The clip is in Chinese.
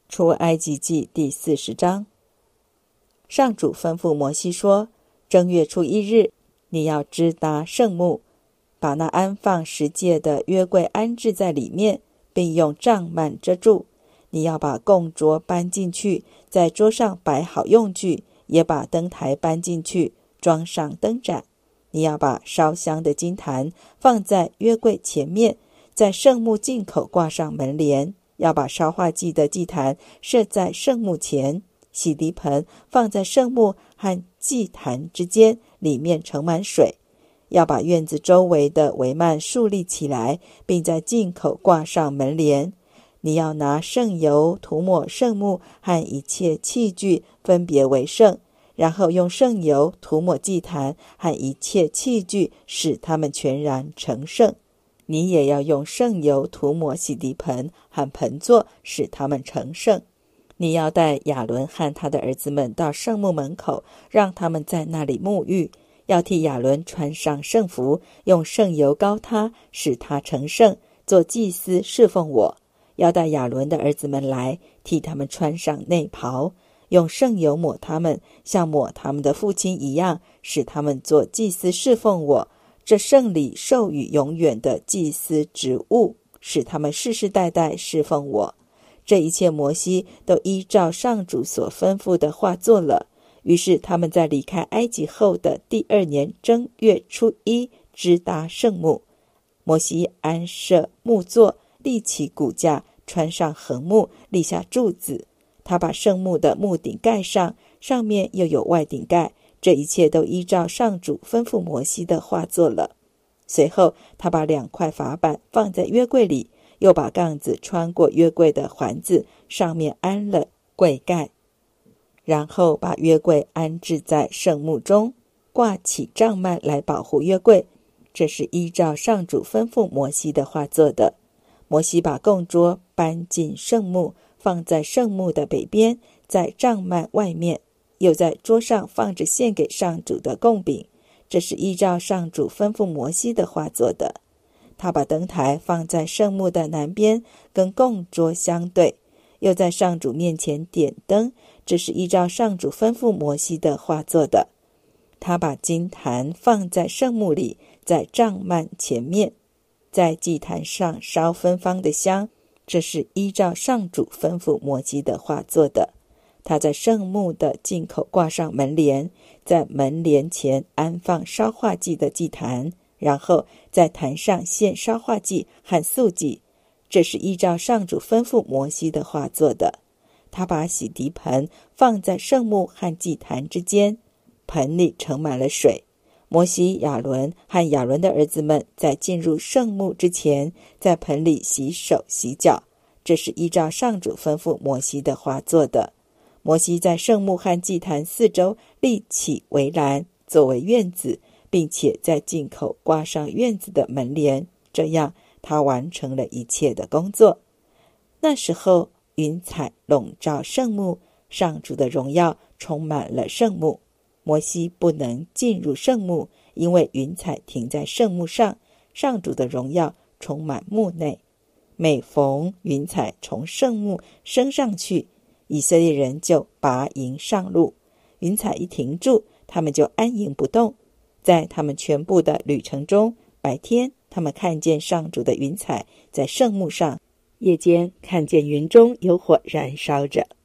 出埃及记第40章。上主吩咐摩西说，正月初1日，你要支搭圣幕，把那安放十诫的约柜安置在里面，并用帐幔遮住。你要把供桌搬进去，在桌上摆好用具，也把灯台搬进去，装上灯盏。你要把烧香的金坛放在约柜前面，在圣幕进口挂上门帘。要把烧化祭的祭坛设在圣幕前，洗涤盆放在圣幕和祭坛之间，里面盛满水。要把院子周围的帷幔竖立起来，并在进口挂上门帘。你要拿圣油涂抹圣幕和一切器具，分别为圣，然后用圣油涂抹祭坛和一切器具，使它们全然成圣。你也要用圣油涂抹洗涤盆和盆座，使它们成圣。你要带亚伦和他的儿子们到圣幕门口，让他们在那里沐浴。要替亚伦穿上圣服，用圣油膏他，使他成圣，做祭司侍奉我。要带亚伦的儿子们来，替他们穿上内袍，用圣油抹他们，像抹他们的父亲一样，使他们做祭司侍奉我。这圣礼授予永远的祭司职务，使他们世世代代侍奉我。这一切摩西都依照上主所吩咐的话做了。于是他们在离开埃及后的第2年正月初1支搭圣幕。摩西安设木座，立起骨架，穿上横木，立下柱子。他把圣幕的幕顶盖上，上面又有外顶盖。这一切都依照上主吩咐摩西的话做了。随后他把2块法板放在约柜里，又把杠子穿过约柜的环子，上面安了柜盖。然后把约柜安置在圣幕中，挂起帐幔来保护约柜。这是依照上主吩咐摩西的话做的。摩西把供桌搬进圣幕，放在圣幕的北边，在帐幔外面，又在桌上放着献给上主的供饼。这是依照上主吩咐摩西的话做的。他把灯台放在圣幕的南边，跟供桌相对，又在上主面前点灯。这是依照上主吩咐摩西的话做的。他把金坛放在圣幕里，在帐幔前面，在祭坛上烧芬芳的香。这是依照上主吩咐摩西的话做的。他在圣幕的进口挂上门帘，在门帘前安放烧化祭的祭坛，然后在坛上献烧化祭和素祭。这是依照上主吩咐摩西的话做的。他把洗涤盆放在圣幕和祭坛之间，盆里盛满了水。摩西、亚伦和亚伦的儿子们在进入圣幕之前，在盆里洗手洗脚。这是依照上主吩咐摩西的话做的。摩西在圣幕和祭坛四周立起围栏，作为院子，并且在进口挂上院子的门帘。这样他完成了一切的工作。那时候云彩笼罩圣幕，上主的荣耀充满了圣幕。摩西不能进入圣幕，因为云彩停在圣幕上，上主的荣耀充满幕内。每逢云彩从圣幕升上去，以色列人就拔营上路。云彩一停住，他们就安营不动。在他们全部的旅程中，白天他们看见上主的云彩在圣幕上，夜间看见云中有火燃烧着。